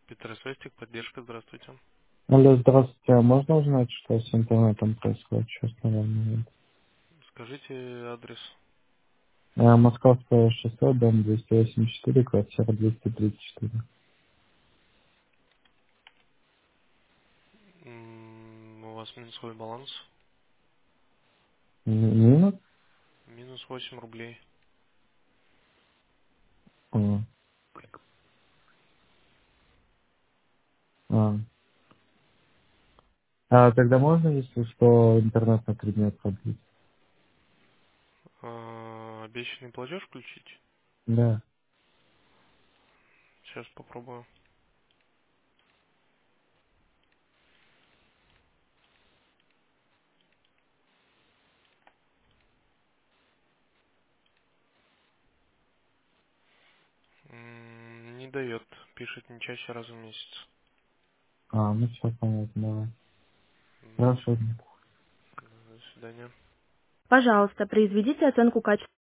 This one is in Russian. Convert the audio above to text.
Петросвестик, поддержка, здравствуйте. Алло, здравствуйте. А можно узнать, что с интернетом происходит сейчас на данный момент? Скажите адрес. Московское шоссе, дом 284, квартира 234. У вас минусовой баланс. Минус? Минус 8 рублей. А, а. Тогда можно, если что, интернет на 3 дня продлить? Обещанный платеж включить? Да. Сейчас попробую. Не дает. Пишет не чаще раза в месяц. Ну все понятно, давай. М, Хорошо. До свидания. Пожалуйста, произведите оценку качества